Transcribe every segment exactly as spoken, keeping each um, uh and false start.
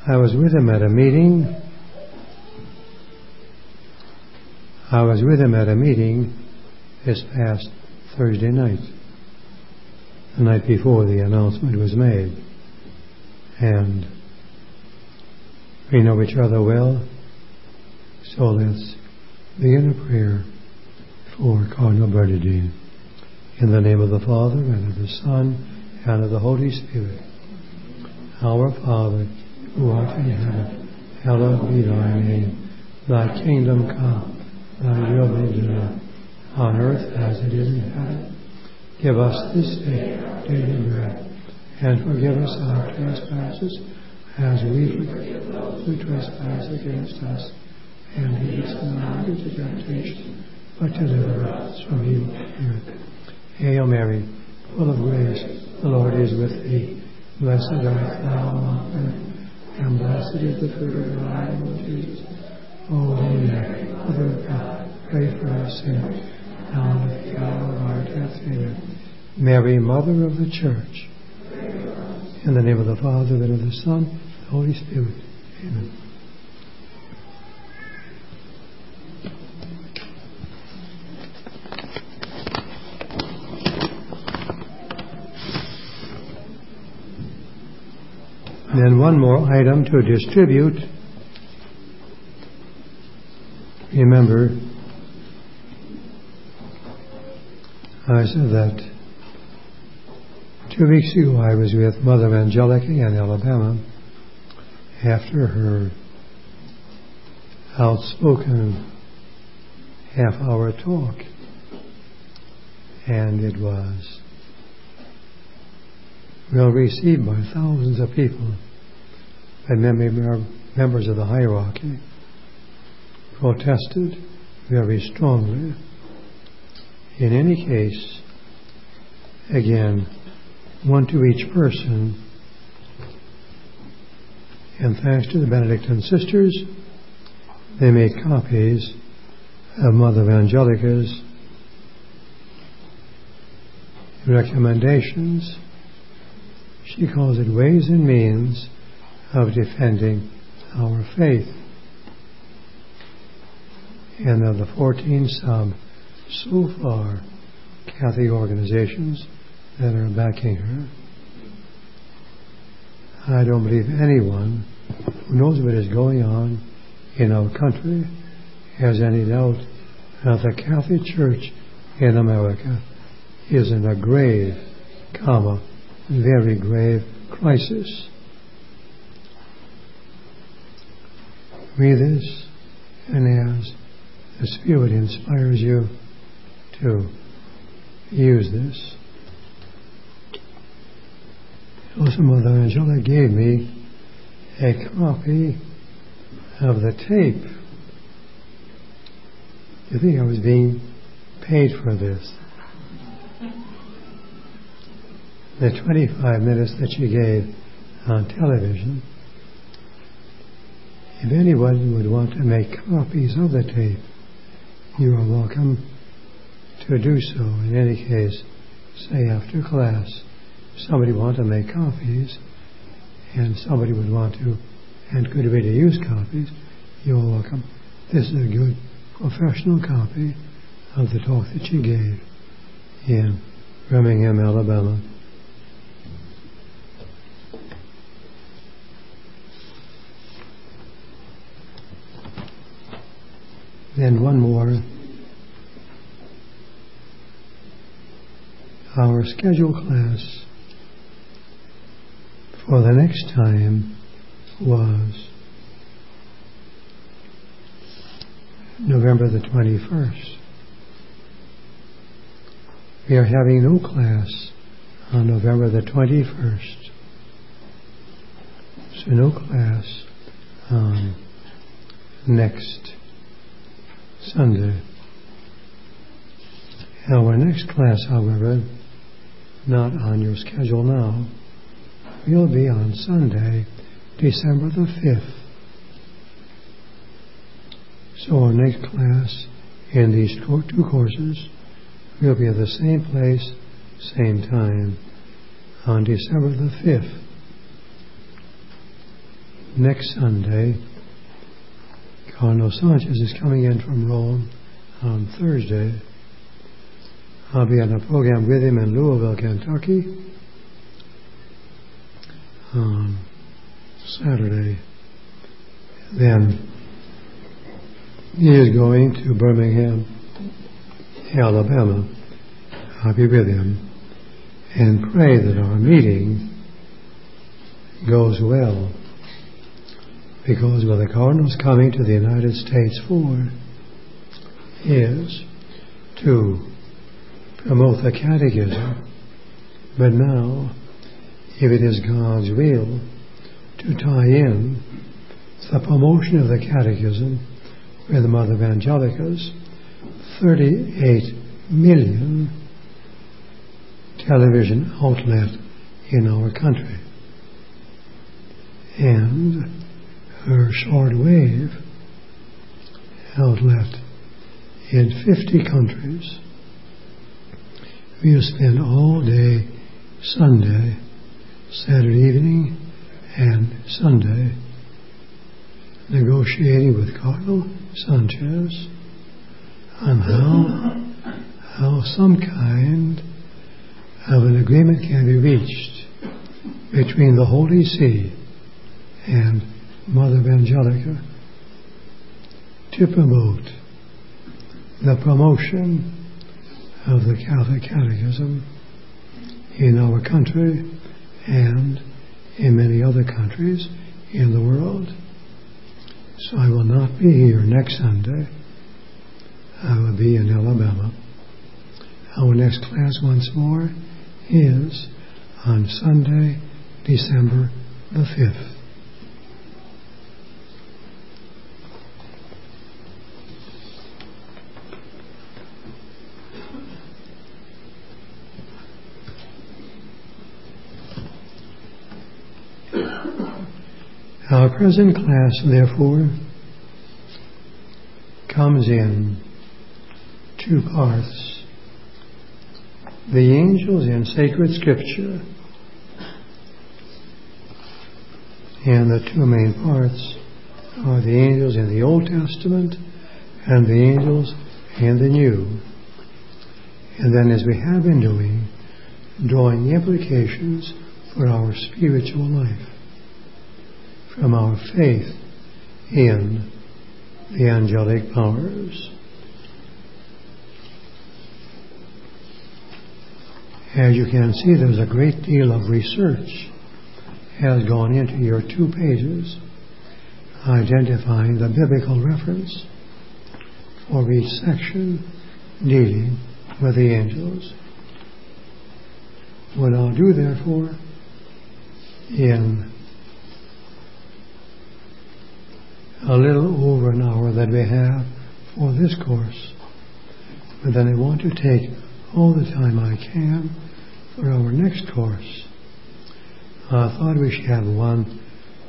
I was with him at a meeting. I was with him at a meeting this past Thursday night, the night before the announcement was made. And we know each other well, so let's begin a prayer for Cardinal Bernardine. In the name of the Father, and of the Son, and of the Holy Spirit. Our Father, who art in heaven, hallowed be thy name. Thy kingdom come, thy will be done, on earth as it is in heaven. Give us this day our daily bread, and forgive us our trespasses, as we forgive those who trespass against us. And lead us not into temptation, but deliver us from evil. Hail Mary, full of grace, the Lord is with thee. Blessed art thou among women, and blessed is the fruit of thy womb, Jesus. Holy Mary, Mother of God, pray for us sinners, now and at the hour of our death. Amen. Mary, Mother of the Church, in the name of the Father, and of the Son, and the Holy Spirit. Amen. Then one more item to distribute. Remember, I said that two weeks ago I was with Mother Angelica in Alabama after her outspoken half-hour talk, and it was well received by thousands of people, and many members of the hierarchy protested very strongly. In any case, again, one to each person, and thanks to the Benedictine sisters, they made copies of Mother Angelica's recommendations. She calls it ways and means of defending our faith. And of the fourteen sub, so far, Catholic organizations that are backing her, I don't believe anyone who knows what is going on in our country has any doubt that the Catholic Church in America is in a grave, comma, very grave crisis. Read this, and as the Spirit inspires you to use this. Also, Mother Angela gave me a copy of the tape. Do you think I was being paid for this? The twenty-five minutes that she gave on television. If anyone would want to make copies of the tape, you are welcome to do so. In any case, say after class, if somebody want to make copies, and somebody would want to, and could really use copies, you are welcome. This is a good professional copy of the talk that she gave in Birmingham, Alabama. Then one more. Our scheduled class for the next time was November the twenty-first. We are having no class on November the twenty-first. So no class on next Sunday. Our next class, however, not on your schedule now, will be on Sunday, December the fifth. So our next class in these two courses will be at the same place, same time, on December the fifth. next Sunday, Cardinal Sanchez is coming in from Rome on Thursday. I'll be on a program with him in Louisville, Kentucky on Saturday. Then he is going to Birmingham, Alabama. I'll be with him and pray that our meeting goes well, because what the Cardinal's coming to the United States for is to promote the Catechism, but now, if it is God's will to tie in the promotion of the Catechism with Mother Evangelica's thirty-eight million television outlet in our country, and her shortwave outlet in fifty countries. We'll spend all day Sunday, Saturday evening, and Sunday negotiating with Cardinal Sanchez on how, how some kind of an agreement can be reached between the Holy See and Mother Evangelica to promote the promotion of the Catholic Catechism in our country and in many other countries in the world. So I will not be here next Sunday. I will be in Alabama. Our next class once more is on Sunday, December the fifth. Our present class, therefore, comes in two parts. The angels in sacred scripture, and the two main parts are the angels in the Old Testament and the angels in the New. And then, as we have been doing, drawing implications for our spiritual life from our faith in the angelic powers. As you can see, there's a great deal of research has gone into your two pages identifying the biblical reference for each section dealing with the angels. What I'll do, therefore, in a little over an hour that we have for this course, but then I want to take all the time I can for our next course. I thought we should have one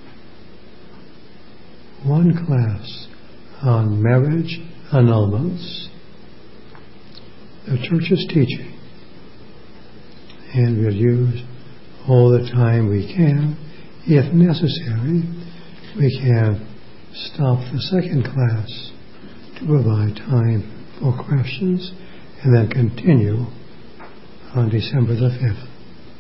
one class on marriage annulments, the Church's teaching, and we'll use all the time we can. If necessary, we can stop the second class to provide time for questions and then continue on December the fifth.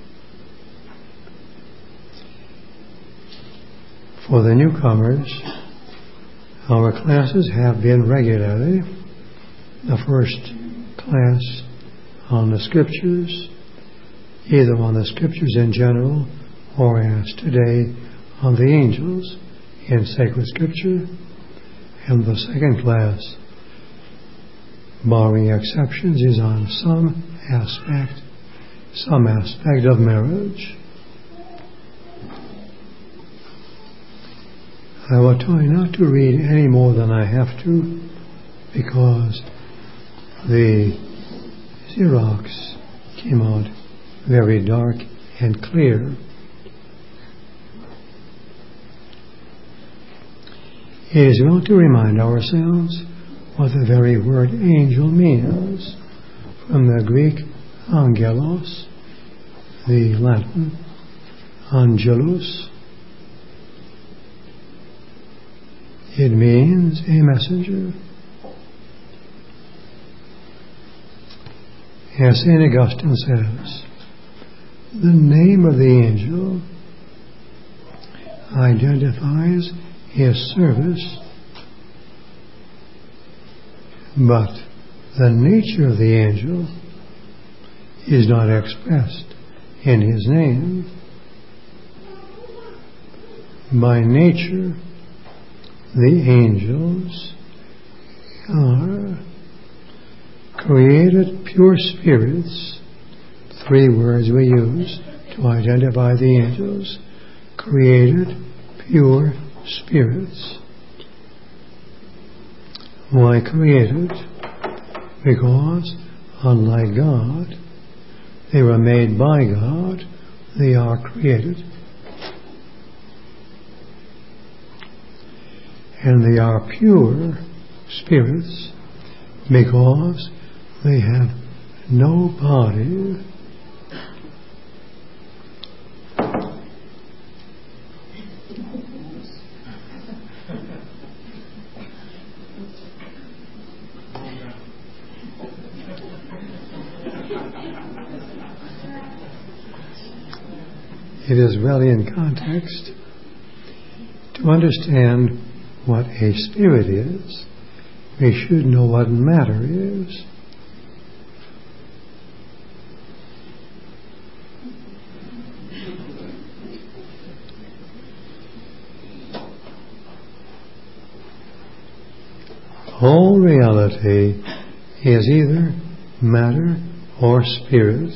For the newcomers, our classes have been regularly the first class on the Scriptures, either on the Scriptures in general or as today on the angels in sacred Scripture, and the second class, barring exceptions, is on some aspect, some aspect of marriage. I will try not to read any more than I have to, because the Xerox came out very dark and clear. It is well to remind ourselves what the very word angel means, from the Greek angelos, the Latin angelus. It means a messenger. As Saint Augustine says, the name of the angel identifies his service, but the nature of the angel is not expressed in his name. By nature, the angels are created pure spirits. Three words we use to identify the angels. Created pure spirits. Why created? Because, unlike God, they were made by God. They are created. And they are pure spirits because they have no body. It is well in context to understand what a spirit is. We should know what matter is. All reality is either matter or spirit.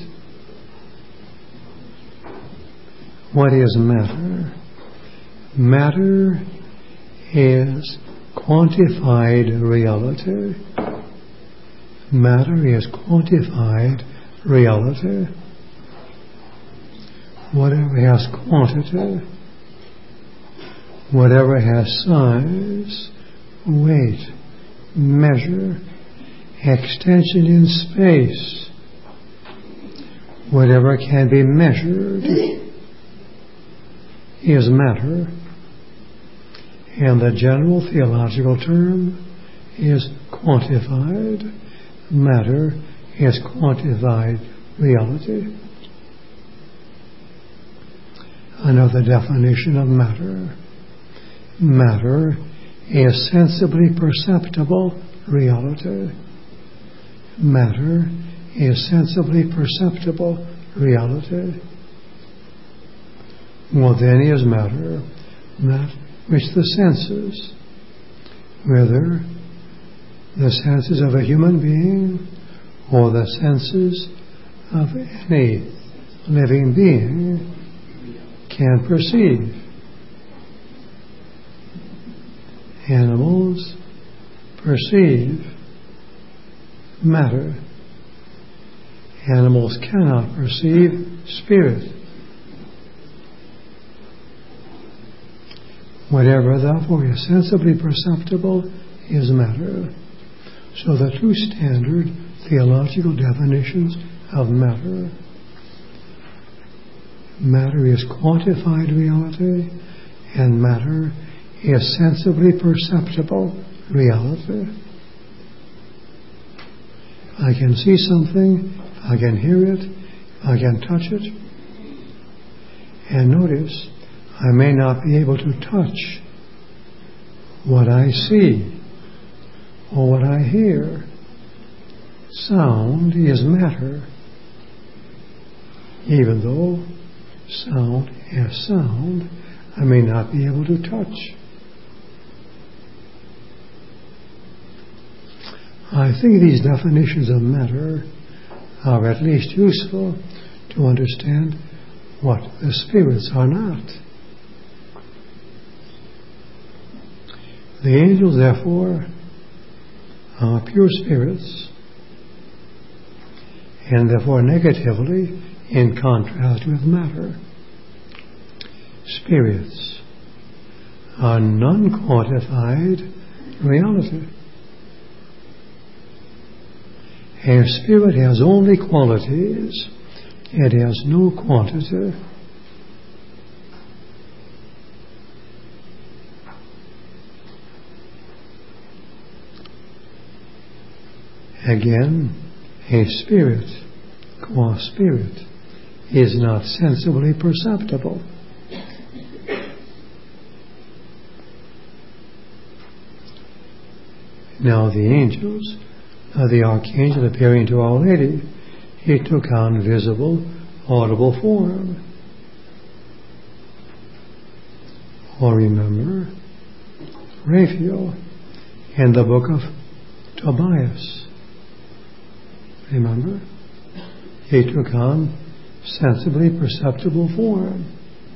What is matter? Matter is quantified reality. Matter is quantified reality. Whatever has quantity, whatever has size, weight, measure, extension in space, whatever can be measured is matter. And the general theological term is quantified. Matter is quantified reality. Another definition of matter. Matter is sensibly perceptible reality. Matter is sensibly perceptible reality. What then is matter? That which the senses, whether the senses of a human being or the senses of any living being, can perceive. Animals perceive matter. Animals cannot perceive spirit. Whatever therefore is sensibly perceptible is matter. So the two standard theological definitions of matter. Matter is quantified reality, and matter is sensibly perceptible reality. I can see something, I can hear it, I can touch it. And notice, I may not be able to touch what I see or what I hear. Sound is matter, even though sound is sound, I may not be able to touch. I think these definitions of matter are at least useful to understand what the spirits are not. The angels, therefore, are pure spirits, and therefore negatively in contrast with matter. Spirits are non-quantified reality. A spirit has only qualities, it has no quantity. Again, a spirit, qua spirit, is not sensibly perceptible. Now the angels, uh, the archangel appearing to Our Lady, he took on visible, audible form. Or remember, Raphael in the book of Tobias. Remember? He took on sensibly perceptible form.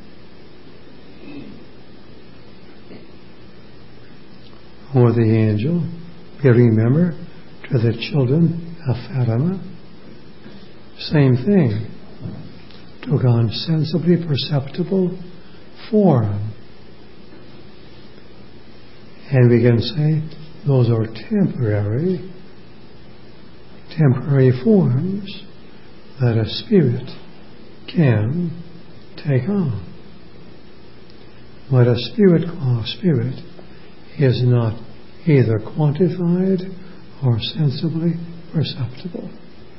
Or the angel, you remember, to the children of Fatima, same thing. Took on sensibly perceptible form. And we can say those are temporary, temporary forms that a spirit can take on. But a spirit called spirit is not either quantified or sensibly perceptible.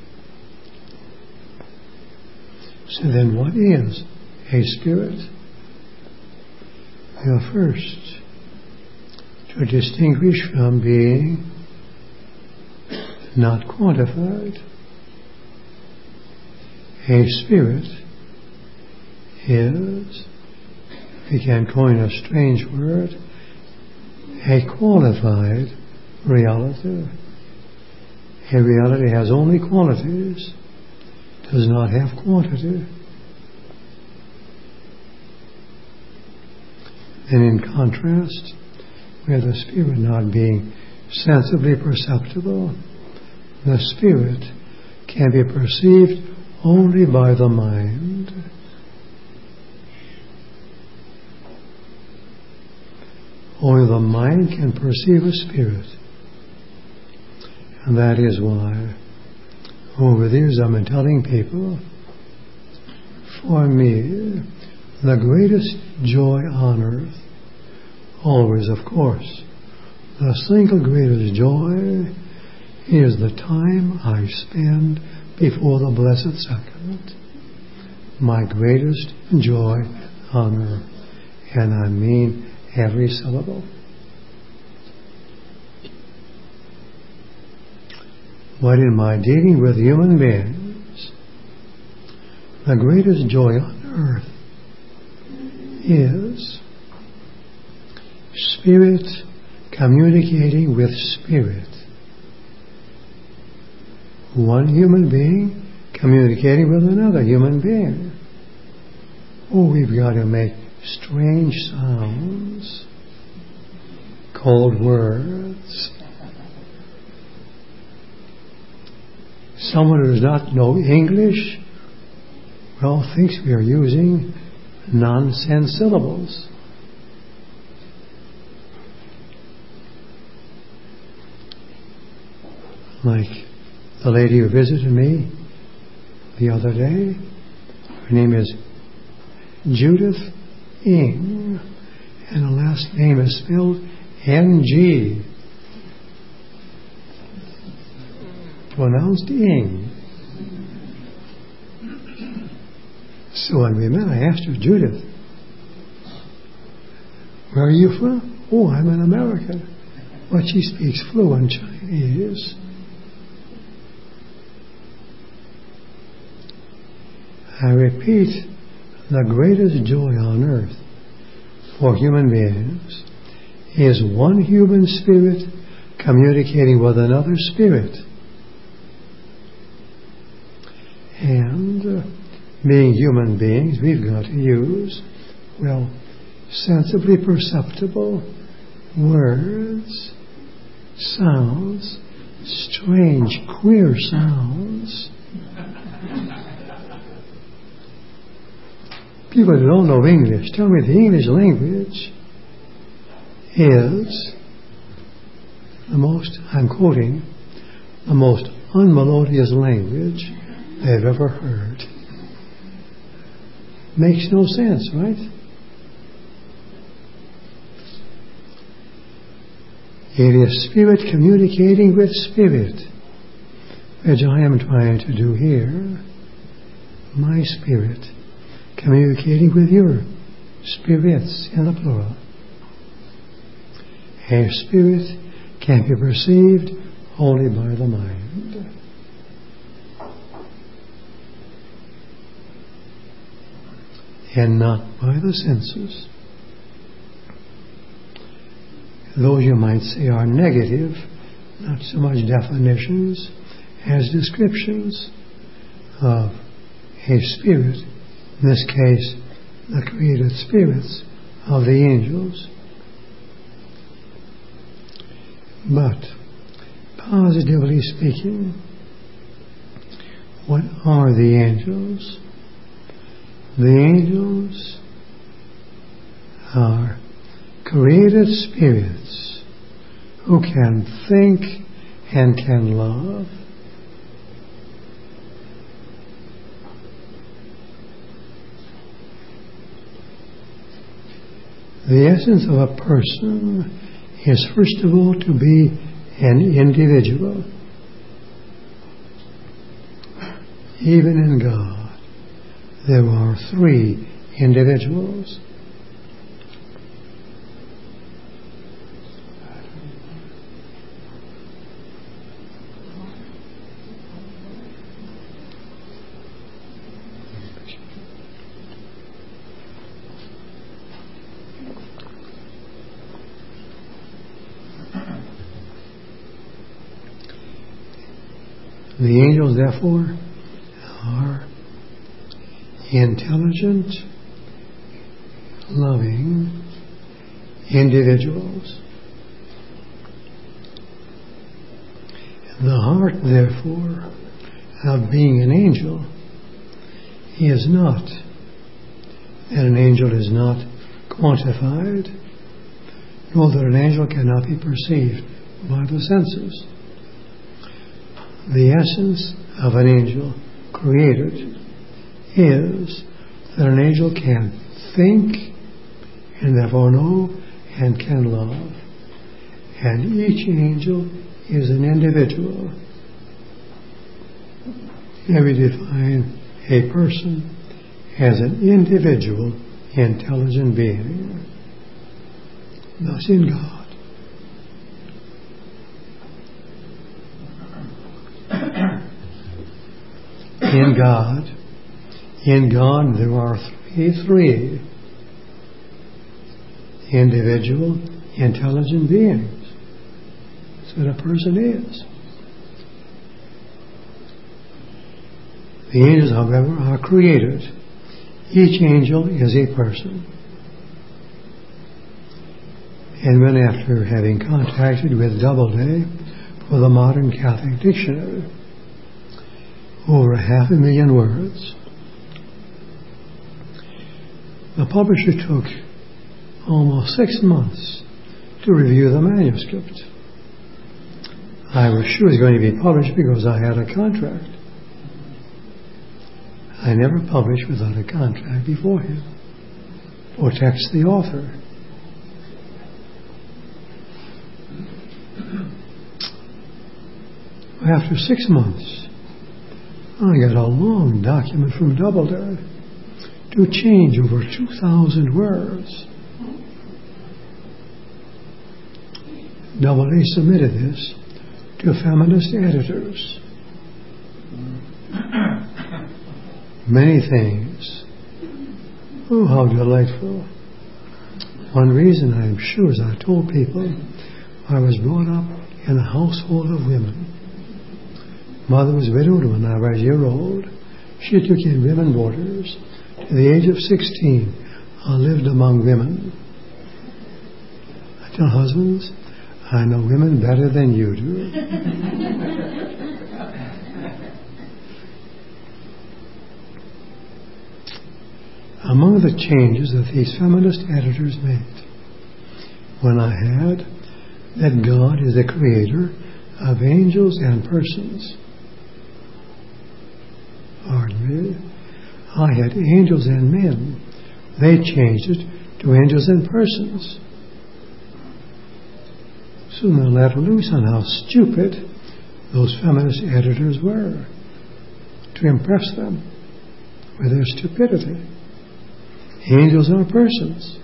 So then what is a spirit? Well, first, to distinguish from being not quantified, a spirit is, we can coin a strange word, a qualified reality. A reality has only qualities, does not have quantity. And in contrast, with the spirit not being sensibly perceptible, the spirit can be perceived only by the mind. Only the mind can perceive a spirit. And that is why, over the years I've been telling people, for me, the greatest joy on earth, always, of course, the single greatest joy is the time I spend before the Blessed Sacrament. My greatest joy on earth. And I mean every syllable. But in my dealing with human beings, the greatest joy on earth is spirit communicating with spirit. One human being communicating with another human being. Oh, we've got to make strange sounds, cold words. Someone who does not know English, well, thinks we are using nonsense syllables. Like the lady who visited me the other day, her name is Judith Ing, and the last name is spelled N G, pronounced Ing. So when we met, I asked her, Judith, where are you from? Oh, I'm an American. But she speaks fluent Chinese. I repeat, the greatest joy on earth for human beings is one human spirit communicating with another spirit. And uh, being human beings, we've got to use, well, sensibly perceptible words, sounds, strange, queer sounds. People who don't know English tell me the English language is the most, I'm quoting, the most unmelodious language they've ever heard. Makes no sense, right? It is spirit communicating with spirit. which I am trying to do here, my spirit communicating with your spirits in the plural. A spirit can be perceived only by the mind. And not by the senses. Those you might say are negative, not so much definitions as descriptions of a spirit, in this case the created spirits of the angels. But, positively speaking, what are the angels? The angels are created spirits who can think and can love. The essence of a person is first of all to be an individual. Even in God, there are three individuals. The angels, therefore, are intelligent, loving individuals. The heart, therefore, of being an angel is not that an angel is not quantified, nor that an angel cannot be perceived by the senses. The essence of an angel created is that an angel can think and therefore know and can love. And each angel is an individual. Here we define a person as an individual, intelligent being. Thus in God. In God, in God there are three, three individual, intelligent beings. That's what a person is. The angels, however, are created. Each angel is a person. And when, after having contacted with Doubleday for the Modern Catholic Dictionary, over half a million words, the publisher took almost six months to review the manuscript. I was sure it was going to be published because I had a contract. I never published without a contract beforehand. Protects the author. After six months, I got a long document from Doubleday to change over two thousand words. Doubleday submitted this to feminist editors. Many things. Oh, how delightful. One reason, I'm sure, is I told people I was brought up in a household of women. Mother was widowed when I was a year old. She took in women boarders. To the age of sixteen, I lived among women. I tell husbands, I know women better than you do. Among the changes that these feminist editors made, when I had that God is the creator of angels and persons, pardon me, I had angels and men. They changed it to angels and persons. Soon they let loose on how stupid those feminist editors were, to impress them with their stupidity. Angels are persons.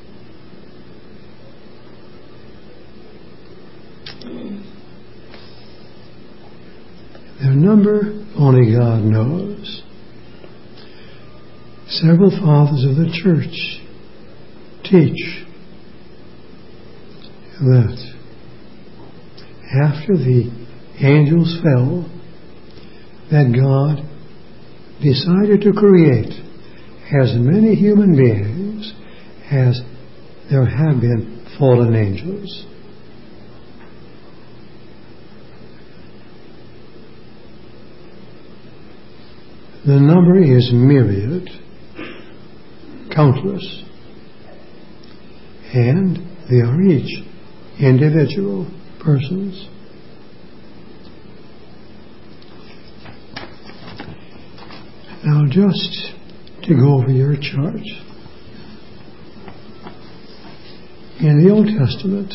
Their number, only God knows. Several fathers of the church teach that after the angels fell, that God decided to create as many human beings as there have been fallen angels. The number is myriad, countless, and they are each individual persons. Now, just to go over your chart, in the Old Testament,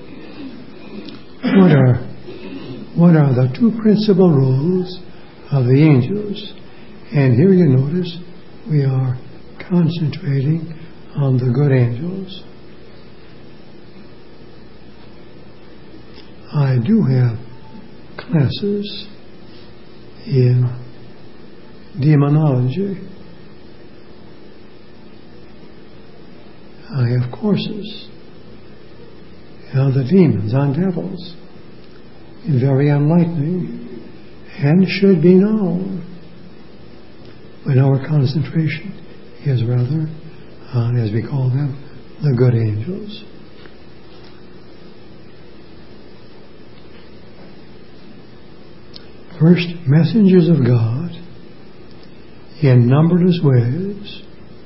what are what are the two principal roles of the angels? And here you notice we are concentrating on the good angels. I do have classes in demonology. I have courses on the demons, on devils. Very enlightening and should be known. But our concentration is rather on, as we call them, the good angels. First, messengers of God in numberless ways.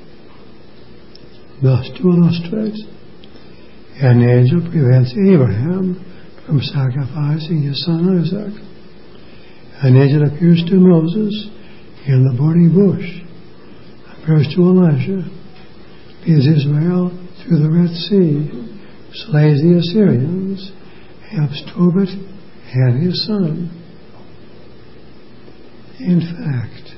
Thus, to illustrate, an angel prevents Abraham from sacrificing his son Isaac. An angel appears to Moses in the burning bush, appears to Elijah, leads Israel through the Red Sea, slays the Assyrians, helps Tobit and his son. In fact,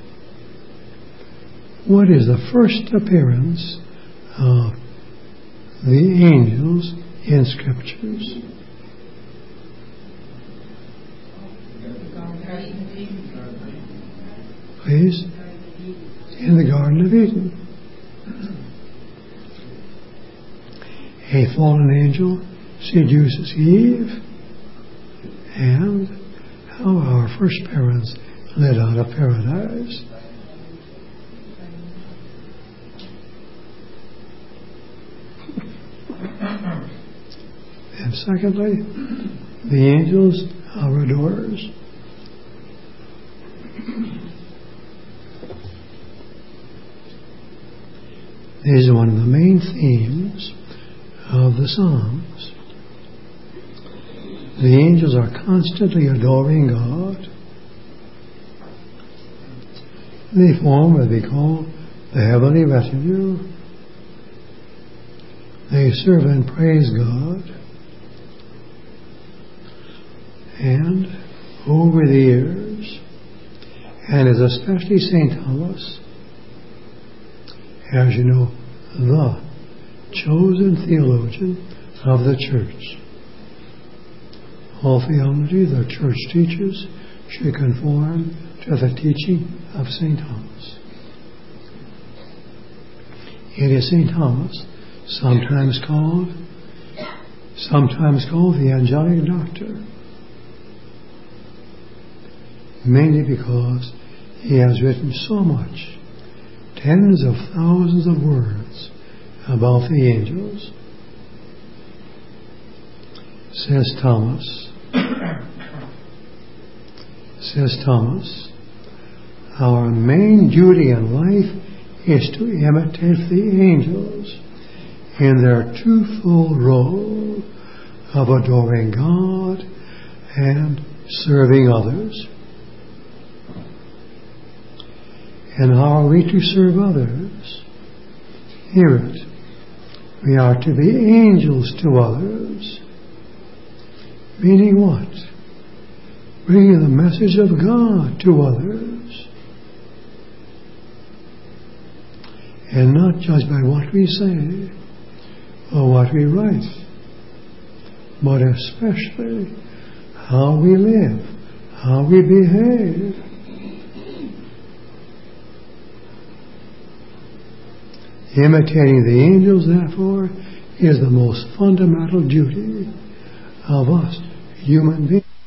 what is the first appearance of the angels in Scriptures? Please? In the Garden of Eden. A fallen angel seduces Eve, and how our first parents led out of paradise. And secondly, the angels are adorers. This is one of the main themes of the Psalms. The angels are constantly adoring God. They form what we call the heavenly retinue. They serve and praise God. And over the years, and as especially Saint Thomas, as you know, the chosen theologian of the Church. All theology the Church teaches should conform to the teaching of Saint Thomas. It is Saint Thomas, sometimes called, sometimes called the angelic doctor, mainly because he has written so much, tens of thousands of words about the angels. Says Thomas, says Thomas, our main duty in life is to imitate the angels in their twofold role of adoring God and serving others. And how are we to serve others? Hear it. We are to be angels to others. Meaning what? bringing the message of God to others. And not judged by what we say or what we write, but especially how we live, how we behave. Imitating the angels, therefore, is the most fundamental duty of us human beings.